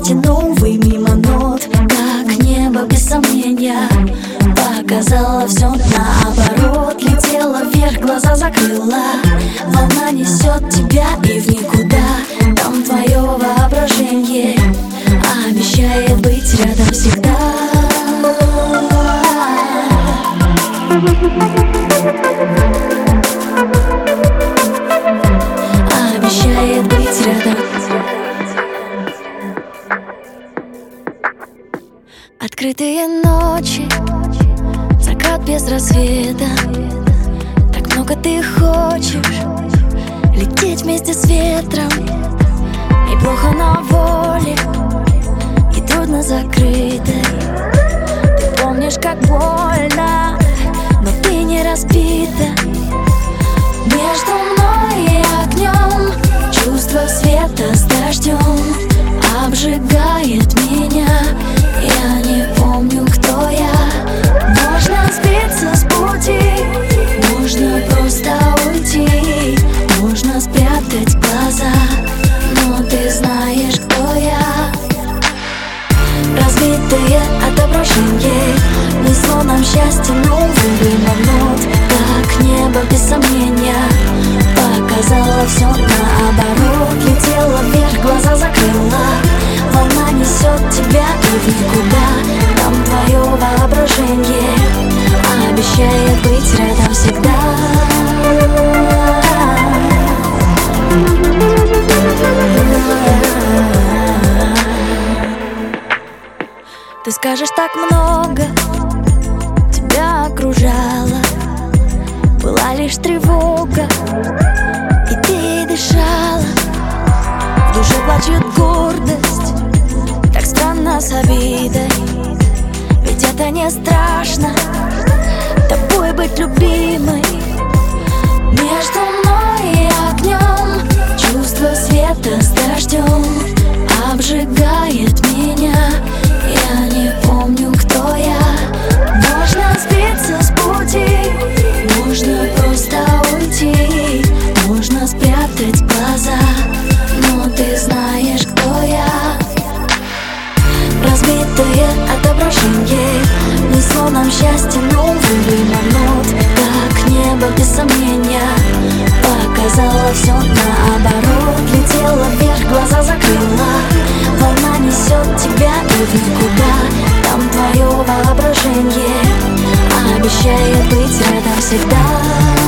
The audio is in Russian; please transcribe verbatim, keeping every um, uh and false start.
счастье новый мимо нот, как небо без сомнения. Показала все наоборот, летела вверх, глаза закрыла. Волна несет тебя и в никуда, там твое воображение обещает быть рядом всегда. Обещает быть рядом. Открытые ночи, закат без рассвета. Так много ты хочешь лететь вместе с ветром. И плохо на воле, и трудно закрытой. Ты помнишь, как больно, но ты не разбита. Между мной и огнем чувство света с дождем обжигает меня. Я не помню, кто я. Можно сбиться с пути, можно просто уйти, можно спрятать глаза, но ты знаешь, кто я. Разбитые отображения несло нам счастье новый выманут, как небо без сомнения. Показала все наоборот, летела вверх, глаза закрыла. Волна несет тебя и в никуда, там твое воображение обещает быть рядом всегда. Ты скажешь, так много тебя окружало, была лишь тревога, и ты дышала. В душе плачет гордость, так странно с обидой. Ведь это не страшно, тобой быть любимой. Между мной и огнем чувство света с дождем обжигает меня. Я не помню, кто я. Можно сбиться с пути, можно просто уйти, можно спрятать глаза, но ты знаешь, кто я. Разбитые отображения несло нам счастье новый выманут, как небо без сомнения. Показала все наоборот, летела вверх, глаза закрыла. Волна несет тебя и в никуда, там твое воображение обещает быть рядом всегда.